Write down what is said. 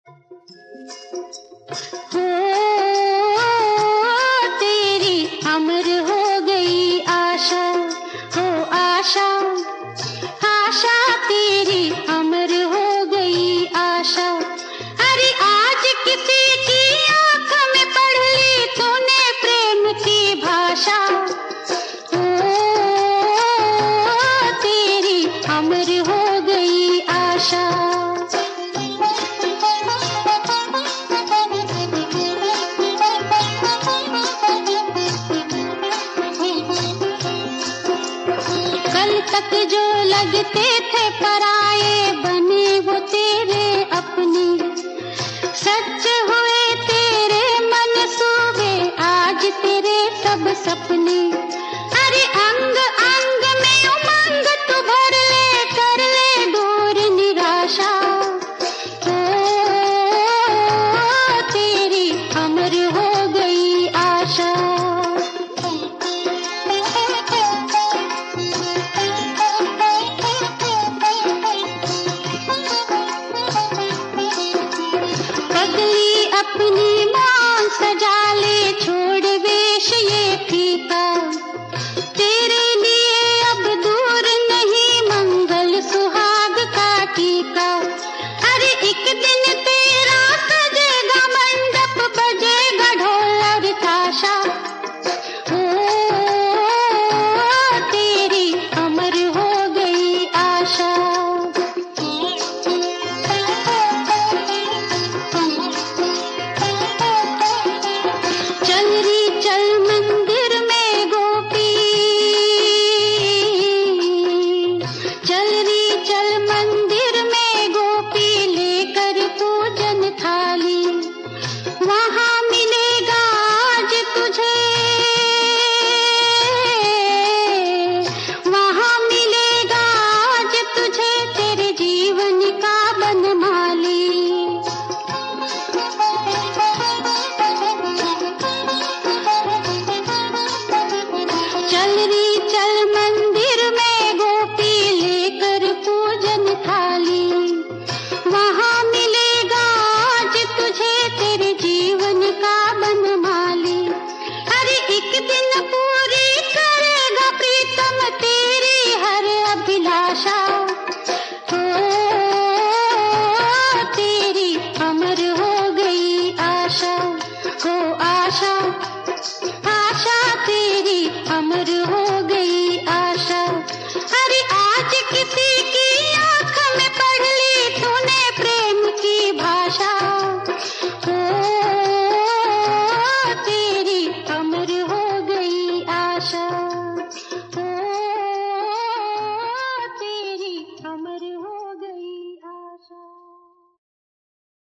हो तेरी अमर हो गई आशा, हो आशा, आशा तेरी अमर हो गई आशा। अरे आज किसी की आँख में पढ़ ली तूने प्रेम की भाषा, हो तेरी अमर हो गई आशा। कल तक जो लगते थे पराए बने वो तेरे अपने, सच हुए तेरे मनसूबे आज तेरे सब सपने। अरे अंग अंग में उमंग तू भर ले, कर ले दूर निराशा, ओ तेरी अमर हो गई आशा। पगली अपनी मान सजा ले, छोड़ वेश ये फीका, तेरे लिए अब दूर नहीं मंगल सुहाग का टीका। अरे एक दिन तेरा सजेगा मंडप, बजेगा ढोल और ताशा, ओ तेरी अमर हो गई आशा। चल री चल मंदिर में गोपी, चल री चल मंदिर में गोपी, लेकर पूजन थाली। वहाँ मिलेगा आज तुझे, वहाँ मिलेगा आज तुझे तेरे जीवन का बनमाली। चल री चल मंदिर में गोपी, लेकर पूजन थाली। वहाँ मिलेगा आज तुझे तेरे जीवन का बनमाली। अरे एक दिन पूरी करेगा प्रीतम तेरी हर अभिलाषा, हो तेरी अमर हो गई आशा, हो आशा, आशा तेरी अमर हो गई आशा। अरे आज किसी की आँख में पढ़ ली तूने प्रेम की भाषा, हो तेरी अमर हो गई आशा, हो तेरी अमर